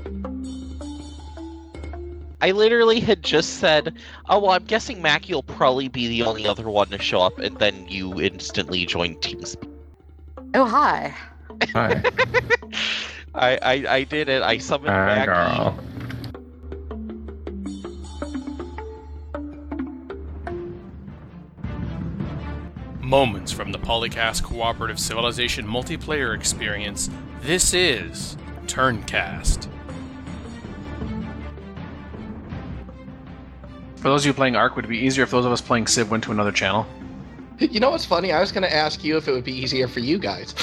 I literally had just said, oh, well, I'm guessing Mackie will probably be the only other one to show up, and then you instantly joined TeamSpeak. Oh, hi. Hi. I did it. I summoned Hi, Mackie. girl. Moments from the Polycast Cooperative Civilization multiplayer experience, this is Turncast. For those of you playing Ark, would it be easier if those of us playing Civ went to another channel? You know what's funny? I was going to ask you if it would be easier for you guys.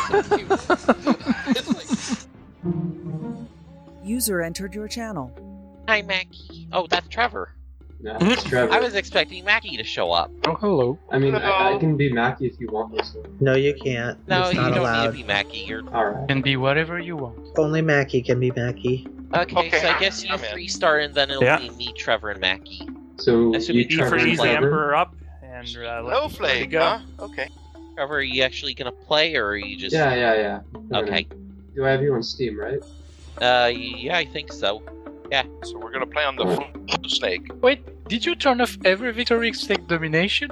User entered your channel. Hi, Mackie. Oh, that's Trevor. No, it's Trevor. I was expecting Mackie to show up. Oh, hello. I mean, I can be Mackie if you want me to. No, you can't. No, it's you not don't allowed. need to be Mackie. You're Alright. Can be whatever you want. Only Mackie can be Mackie. okay. So I guess you I'm in. 3-star, and then it'll Yeah. be me, Trevor, and Mackie. So, That should you be E for Trevor and ease the Trevor? Emperor up, and let me go. Huh? Okay. Trevor, are you actually gonna play, or are you just? Yeah. Okay. Do I have you on Steam, right? Yeah, I think so. So we're gonna play on the full snake. Wait, did you turn off every victory snake domination?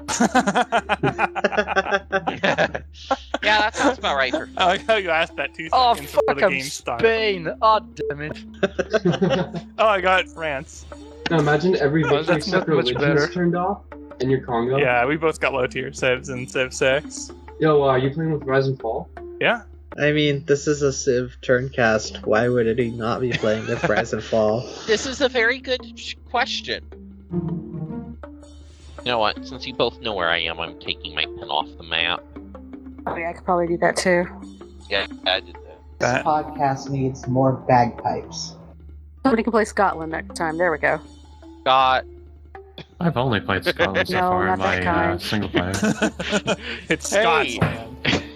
Yeah, that sounds about right for. I like how you asked that 2 Oh, seconds fuck, I'm Spain! Oh, damn it. Oh, I got France. No, imagine every Oh, victory that's not except much religion better. is turned off, and you're Congo. Yeah, we both got low tier Civs in Civ 6. Yo, are you playing with Rise and Fall? Yeah. I mean, this is a Civ Turncast. Why would he not be playing with Rise and Fall? This is a very good question. You know what? Since you both know where I am, I'm taking my pen off the map. Oh, yeah, I could probably do that too. Yeah, I did that. This podcast needs more bagpipes. Somebody can play Scotland next time. There we go. Got. I've only played Scotland so No, far in not that my kind. single player. It's Hey. Scotland.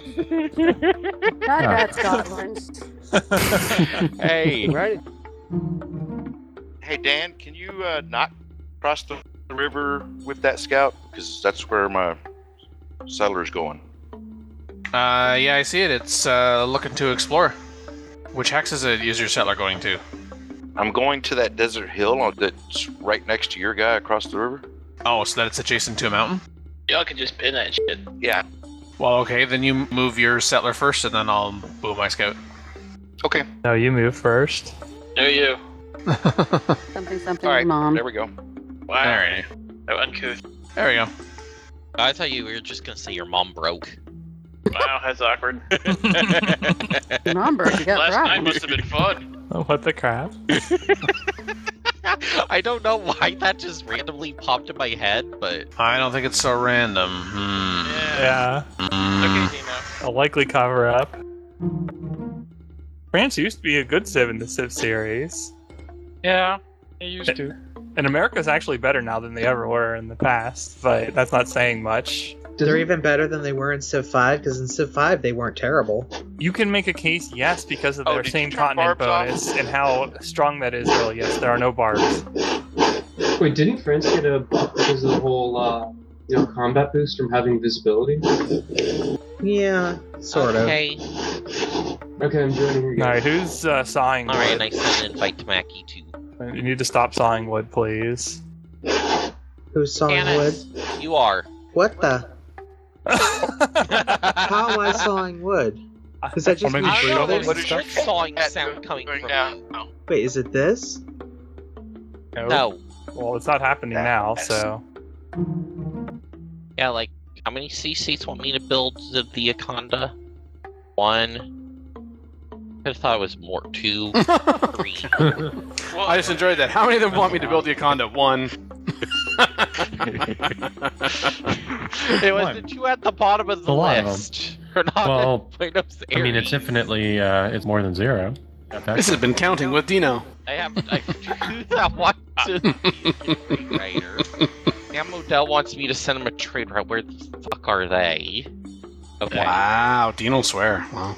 Not bad, Scotland. Hey. Right? Hey Dan, can you not cross the river with that scout? Because that's where my settler's going. Yeah, I see it. It's looking to explore. Which hex is your settler going to? I'm going to that desert hill that's right next to your guy across the river. Oh, so that it's adjacent to a mountain? Y'all can just pin that shit. Yeah. Well, okay, then you move your settler first, and then I'll move my scout. Okay. No, you move first. No, you. Something, All right. mom. There we go. Wow. Alrighty. So uncouth. There we go. I thought you were just gonna say your mom broke. Wow, that's awkward. Number, you got Last night problems. must have been fun. Oh, what the crap? I don't know why that just randomly popped in my head, but I don't think it's so random. Yeah. Hmm. Okay, a likely cover up. France used to be a good Civ in the Civ series. Yeah, it used to. And America's actually better now than they ever were in the past, but that's not saying much. They're even better than they were in Civ 5, because in Civ 5 they weren't terrible. You can make a case, yes, because of their did same you turn continent barbs off? bonus and how strong that is. Well, yes, there are no barbs. Wait, didn't France get a buff because of the whole, combat boost from having visibility? Yeah, sort okay. Okay, I'm joining you Alright, guys. who's sawing wood? Alright, and I sent an invite to Mackie too. You need to stop sawing wood, please. of. Who's sawing Canis, wood? you are. What the? How am I sawing wood? Does that just Or mean maybe I don't know, breathing? there's good sawing sound coming from you. Wait, is it this? No. Well, it's not happening now, so. Yeah, like, how many CCs want me to build the Akonda? 1. I thought it was more. 2. 3. I just enjoyed that. How many of them want me to build the Akonda? 1. It was the 2 at the bottom of the A lot of them. list. Or not Well, at Buenos I mean, it's Aires. infinitely, it's more than 0. This has been counting with Dino. I have 2 that want to be a trade writer. Sam Modell wants me to send him a trade route. Where the fuck are they? Okay. Wow, Dino swear. Wow.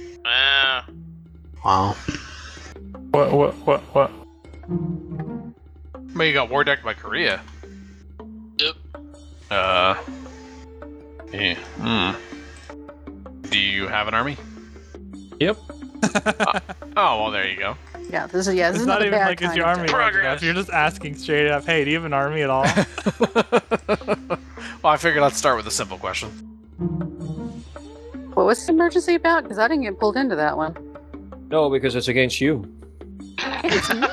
Wow. What? But you got war decked by Korea. Yep. Yeah. Do you have an army? Yep. Oh, well, there you go. Yeah, this is It's not not a even bad like, is kind your of army day. large enough? You're just asking straight up, hey, do you have an army at all? Well, I figured let's start with a simple question. What was the emergency about? Because I didn't get pulled into that one. No, because it's against you. It's me.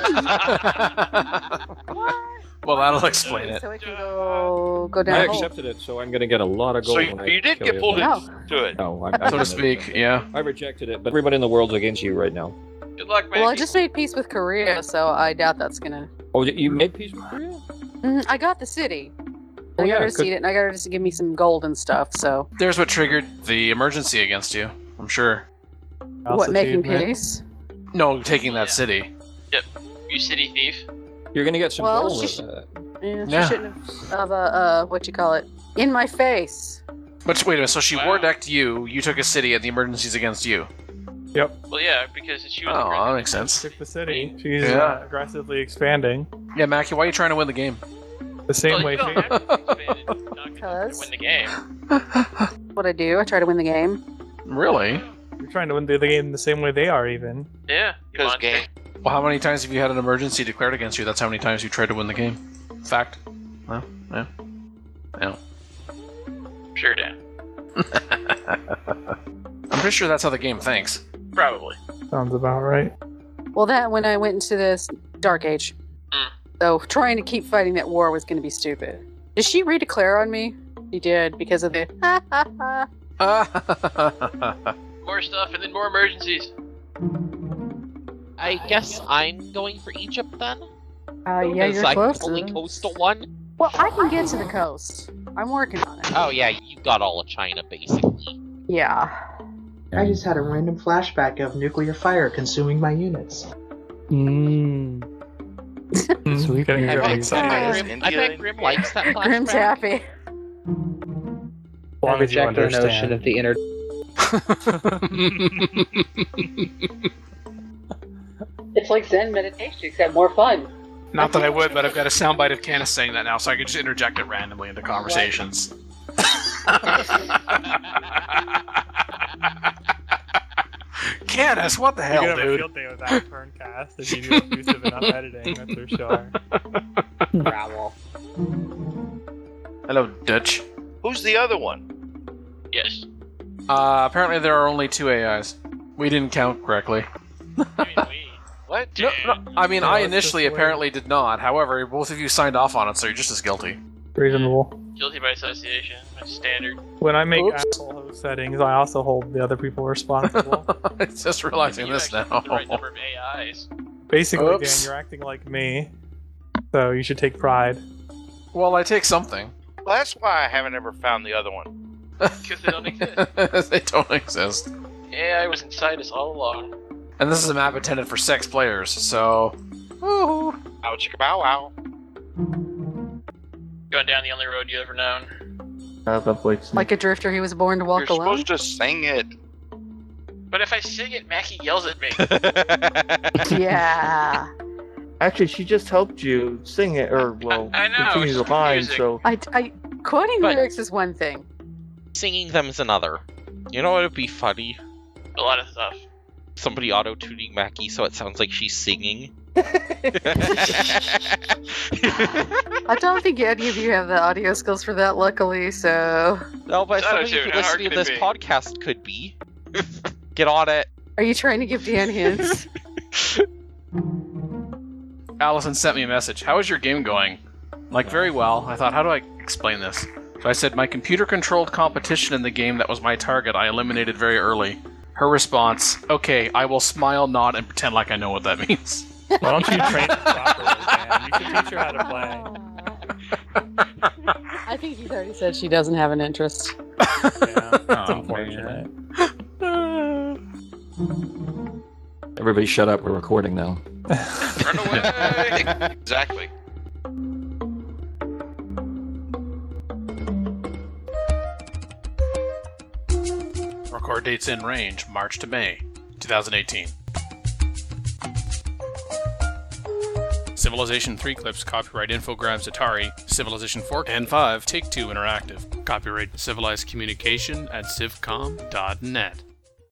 Well, that'll explain it. So it can go down. I the hole. accepted it, so I'm going to get a lot of gold. So when I you did kill get you. pulled No. into it. No, So to speak, yeah. I rejected it, but everybody in the world's against you right now. Good luck, man. Well, I just made peace with Korea, so I doubt that's gonna. Oh, you made peace with Korea? I got the city. Oh, I got yeah, her to see it, and I got her to give me some gold and stuff. So There's what triggered the emergency against you, I'm sure. what, making Altitude, man. peace? No, taking that city. You city thief. You're going to get some Well, gold she with that. Yeah, she Yeah. shouldn't have. What you call it? In my face. But wait a minute, so she war decked you, you took a city, and the emergency's against you. Yep. Well, yeah, because she was. Oh, that makes sense. Took the city. She's Yeah. aggressively expanding. Yeah, Mackie, why are you trying to win the game? The same way she... Because Win the game. what I do, I try to win the game. Really? You're trying to win the game the same way they are, even. Yeah, because game. Well, how many times have you had an emergency declared against you? That's how many times you tried to win the game. Fact. Well, yeah. Yeah. Sure, Dan. I'm pretty sure that's how the game thinks. Probably. Sounds about right. Well, that when I went into this Dark Age. So trying to keep fighting that war was going to be stupid. Did she redeclare on me? She did because of the. More stuff and then more emergencies. I guess I'm going for Egypt then? Yeah, Because you're I'm close. the only coastal one? Well, I can get to the coast. I'm working on it. Oh yeah, you got all of China, basically. Yeah. I just had a random flashback of nuclear fire consuming my units. Mmm. Sweet. Getting I really bet, excited. I bet Grim likes that flashback. Grim's happy. As long I as you reject the notion understand. of the inner. It's like Zen meditation, except more fun. Not that I would, but I've got a soundbite of Candace saying that now, so I can just interject it randomly into conversations. Candace, what the hell, You could have a dude? field day with that Turncast if you do abusive enough editing, that's for sure. Growl. Hello, Dutch. Who's the other one? Yes. Apparently there are only 2 AIs. We didn't count correctly. What? No, I mean, No, I it's initially just apparently did not. However, both of you signed off on it, so you're just as guilty. Reasonable. Guilty by association. That's standard. When I make Oops. asshole host settings, I also hold the other people responsible. I'm just realizing You this actually now. have the right number of AIs. Basically, Oops. Dan, you're acting like me, so you should take pride. Well, I take something. Well, that's why I haven't ever found the other one. Because they don't exist. They don't exist. AI was inside us all along. And this is a map intended for 6 players, so... Woo! Ow, chicka bow wow. Going down the only road you ever known. Like a drifter, he was born to walk You're alone. supposed to sing it. But if I sing it, Mackie yells at me. Yeah. Actually, she just helped you sing it, or, well, I know, continue the it's line, music. so... Quoting But- lyrics is one thing. Singing them is another. You know what would be funny? A lot of stuff. Somebody auto-tuning Mackie so it sounds like she's singing. I don't think any of you have the audio skills for that, luckily, so. No, but It's somebody auto-tune, who how hard listening to can it this be? podcast could be. Get on it. Are you trying to give Dan hints? Allison sent me a message. How is your game going? Like, very well. I thought, how do I explain this? So I said, my computer-controlled competition in the game that was my target, I eliminated very early. Her response, okay, I will smile, nod, and pretend like I know what that means. Why don't you train her properly, Dan? You should teach her how to play. I think she's already said she doesn't have an interest. Yeah, it's unfortunate. Everybody shut up, we're recording now. Run away! Exactly. Record dates in range, March to May, 2018. Civilization 3 clips, copyright Infogrames Atari, Civilization 4 and 5, Take-Two Interactive. Copyright Civilized Communication at civcom.net.